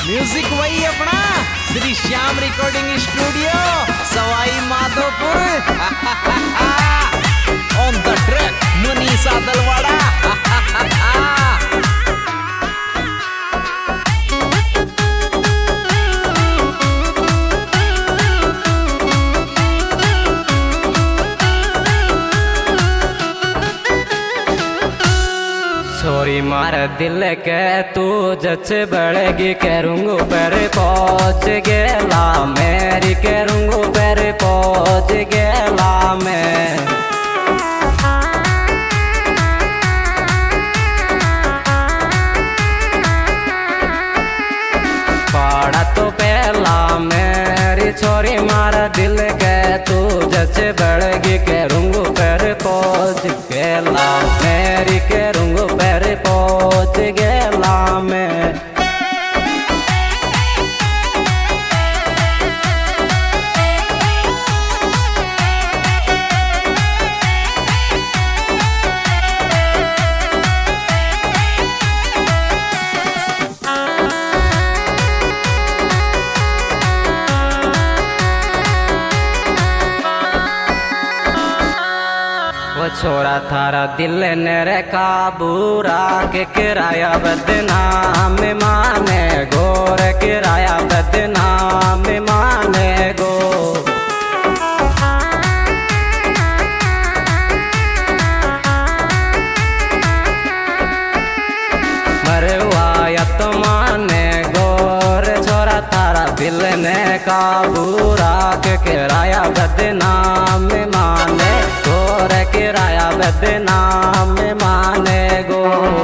Music वही अपना Shri Shyam recording studio Sawai Madhopur. On the track Manisha Dalwada. छोरी मार दिल के तू जच बढ़ेगी करूँगू पर पहुँच गेला मेरी करूँगू पर पहुँच गेला मैं पड़ा तो पहला मेरी छोरी मार दिल के तू जच बढ़ेगी करूँगू पर पहुँच गेला मेरी करूँगू पर पहुँच गेला मैं। वो छोरा थारा दिल ने काबू के किराया बदनाम माने गोर किराया बदनाम माने गो मरवाया तो माने गोर छोरा थारा दिल ने काबू के किराया बदनाम माने गोर किराया बदनाम माने गो।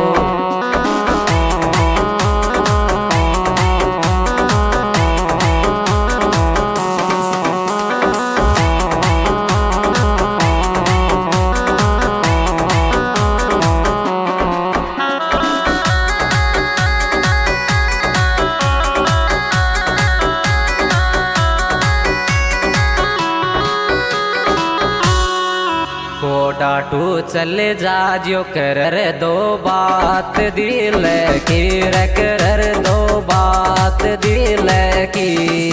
डाटू चले जा जो कर दो बात दिल की कर दो बात दिल की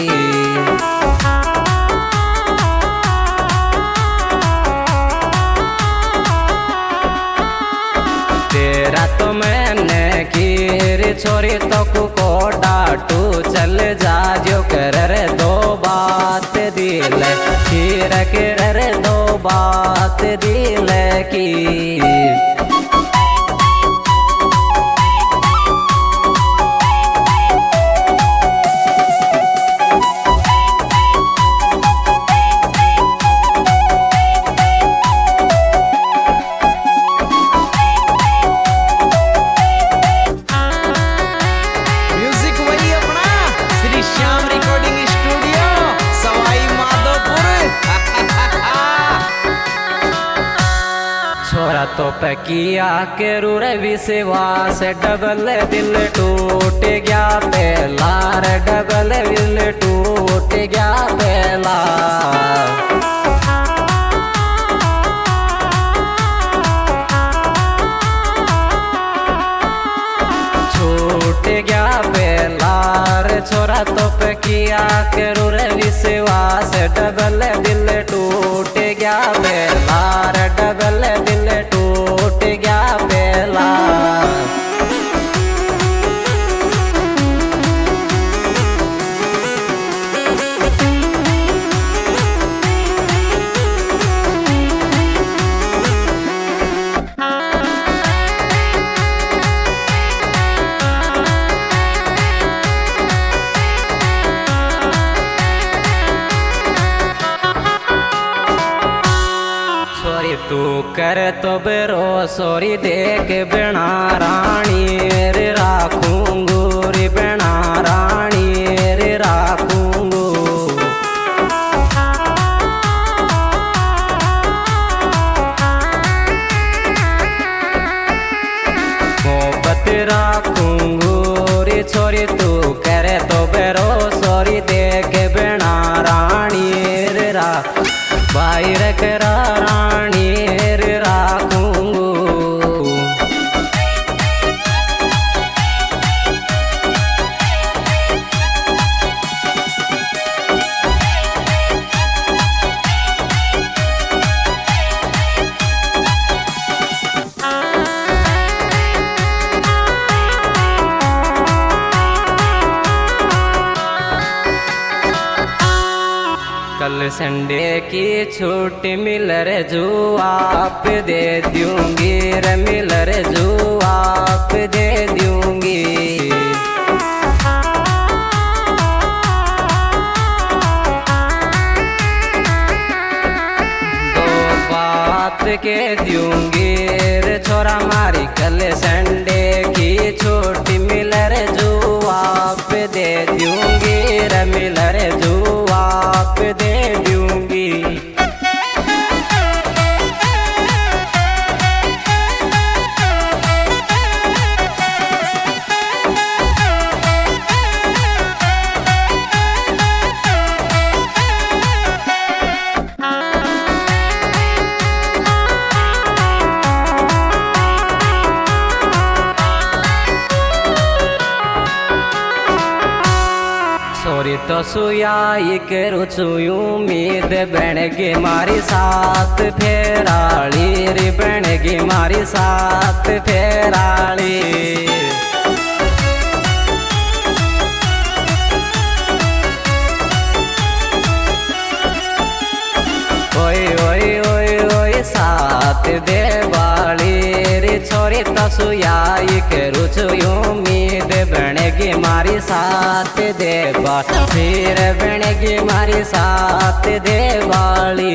तेरा तो मैंने की छोरी तो को डाटू चल जा जो कर दो बात दिल की कर दो बात दिल की। म्यूजिक वही अपना श्री श्याम रिकॉर्डिंग स्टूडियो सवाई माधोपुर। छोरा तो पकिया के रूर विश्वास डबल दिल टूट गया पहला रे डबल दिल टूट गया पहला छूट गया पहला रे छोरा तो पकिया के रूर विश्वास डबल दिल टूट गया पहला रे डबल दिल टूट गया पहला। तू कर तो बेरो सोरी देख बिना रानी रे राखूंगू रे बिना रानी रे राखूंगू मोहब्बत राखूंगू रे छोरी तू करे तो बेरो सोरी देख बिना रानी रे रा भाई रख रानी रे राखूंगू। कल संडे की छुट्टी मिल रे जू आप दे दूंगी रे मिल रे जू आप दे दूंगी। के दूंगी रे छोरा मारी कल संडे की छुट्टी मिल रे जू आप दे दूंगी रे मिल रे जू आप दे दूंगी। सोरी तो सुयाई के रुचुयू उम्मीद बनेगी मारी साथ फेराली रे बनेगी मारी साथ फेराली। ओए ओए ओए ओए साथ दे बाली रे छोरी तो सुयाई के रुचुयू उम्मीद बनेगी मारी साथ देवा फिर बनेगी मारी साथ देवाली।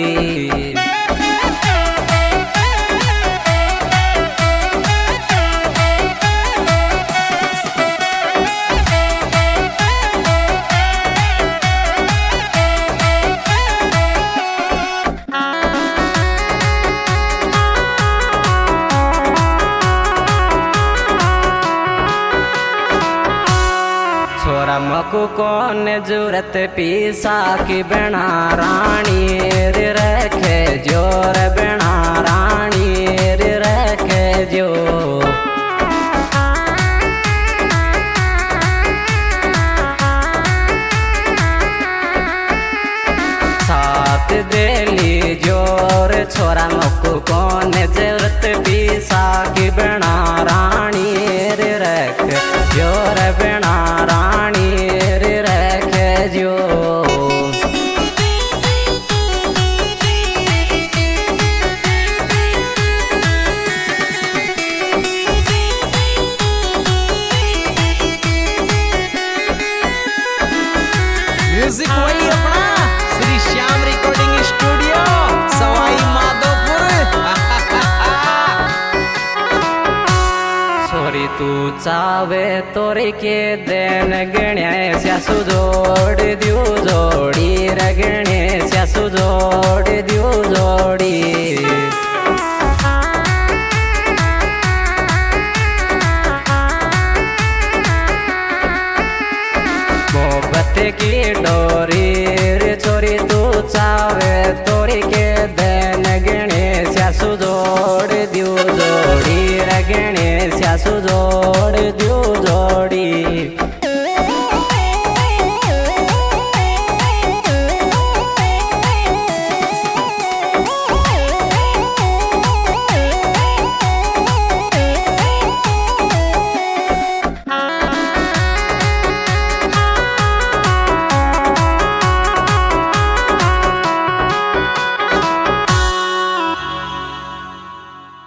छोरा मकु कौन जरूरत पीसा की बना रानी रे रखे जोर बना रानी रे रखे जो। साथ दे ली जोर छोरा मकु कौन जरूरत पीसा की बना रानी रे रख जोर बना रानी रे रखे जो। म्यूजिक वही अपना श्री श्याम रिकॉर्डिंग स्टूडियो सवाई माधोपुर। छोरी तू चावे तोरी के देन गण्या स्यासु जोड़ दियो जोड़ी रे गणे स्यासु जोड़ दियो जोड़ी। मोहब्बत की डोरी रे छोरी तू चावे